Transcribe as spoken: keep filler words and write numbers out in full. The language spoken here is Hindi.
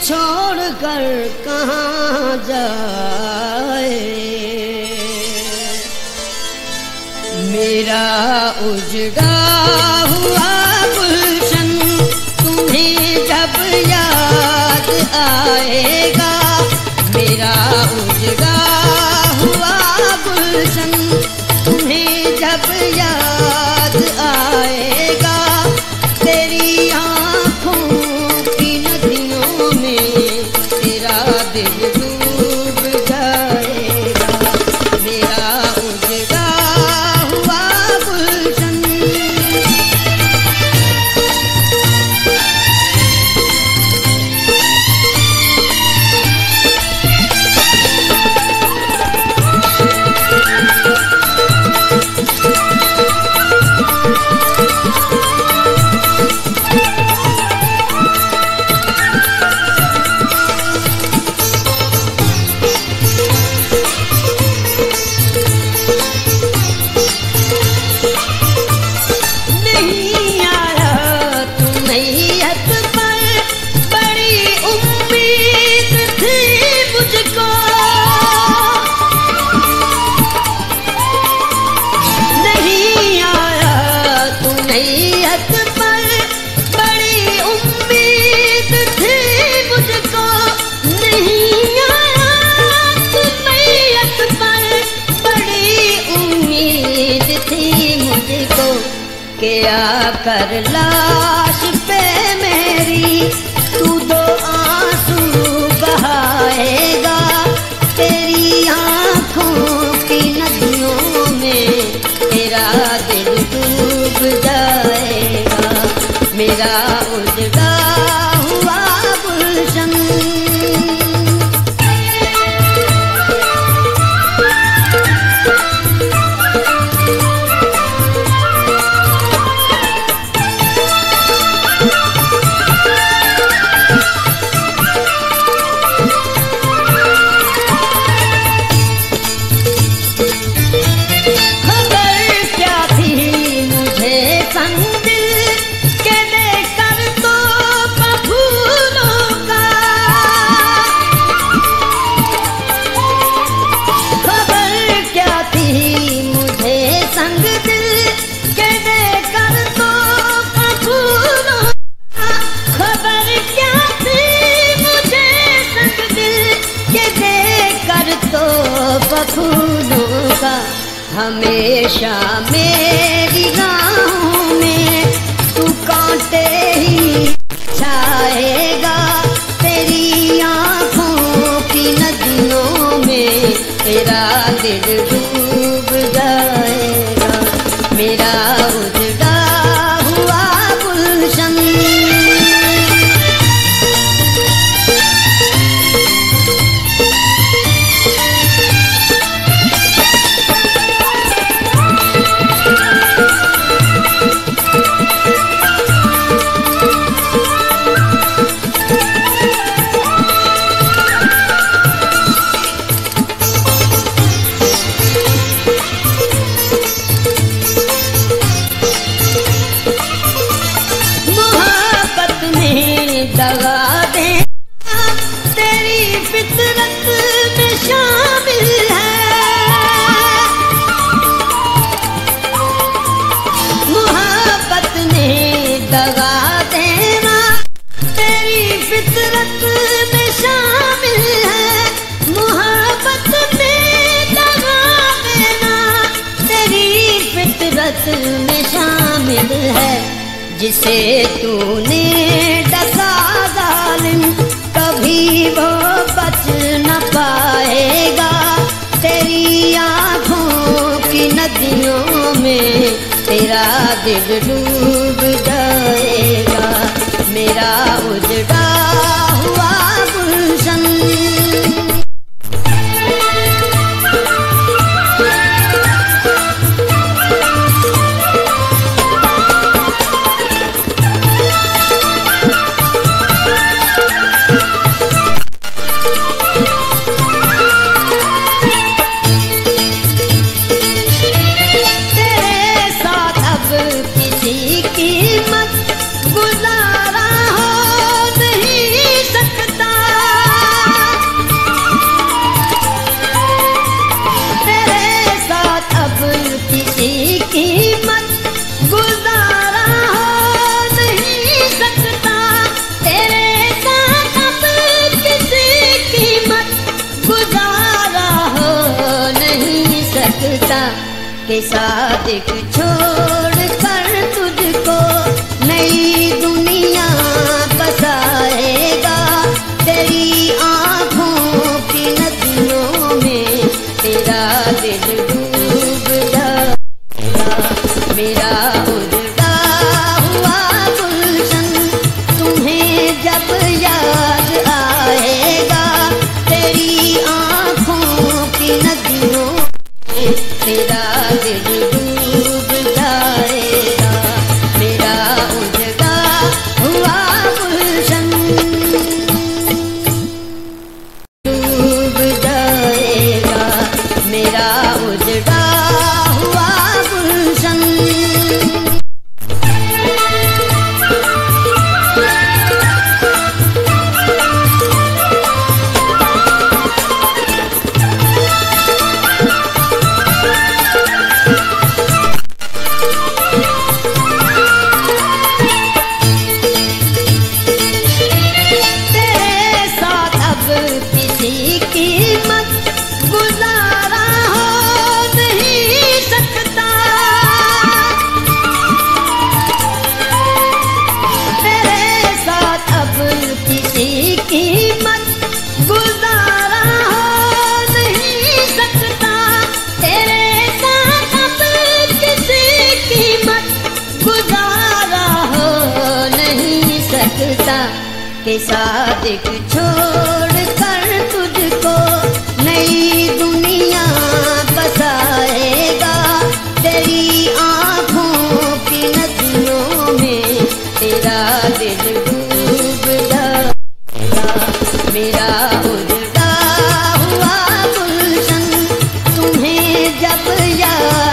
छोड़ कर कहाँ जाए। मेरा उजड़ा हुआ गुलशन तुम्हें जब याद आएगा। मेरा उजड़ा हुआ गुलशन तुम्हें जब याद आएगा। तेरी आँखों की नदियों में तेरा दिल डूब जाएगा। मेरा उजड़ा हुआ गुलशन। क्या कर लाश पे मेरी तू दो आंसू बहाएगा। तेरी आँखों की नदियों में तेरा दिल डूब जाएगा। मेरा उजड़ा हुआ गुलशन। फूलों का हमेशा मेरी राहों में तू कांटे ही छाएगा। तेरी आँखों की नदियों में तेरा दिल डूब जाएगा। मेरा उजड़ा हुआ गुलशन। दगा दे तेरी फितरत में शामिल है। मोहब्बत में दगा देना तेरी फितरत में शामिल है। मोहब्बत में दगा देना तेरी फितरत में शामिल है। जिसे तूने डसा जालिम कभी वो बच न पाएगा। तेरी आँखों की नदियों में तेरा दिल डूब जाएगा। मेरा उजड़ा हुआ गुलशन। तेरे साथ अब किसी के सादिक छोड़ कर तुझको नई दुनिया बसाएगा। तेरी आँखों की नदियों में तेरा दिल डूब जाएगा। मेरा उजड़ा हुआ गुलशन तुम्हें जब याद आएगा। तेरी आँखों की नदियों में तेरा दिल डूब जाएगा। मेरा उजड़ा हुआ गुलशन डूब जाएगा। मेरा उजड़ा हुआ गुलशन। के सादिक छोड़ कर तुझको नई दुनिया बसाएगा। तेरी आँखों की नदियों में तेरा दिल डूब जाएगा। मेरा उजड़ा हुआ गुलशन तुम्हें जब याद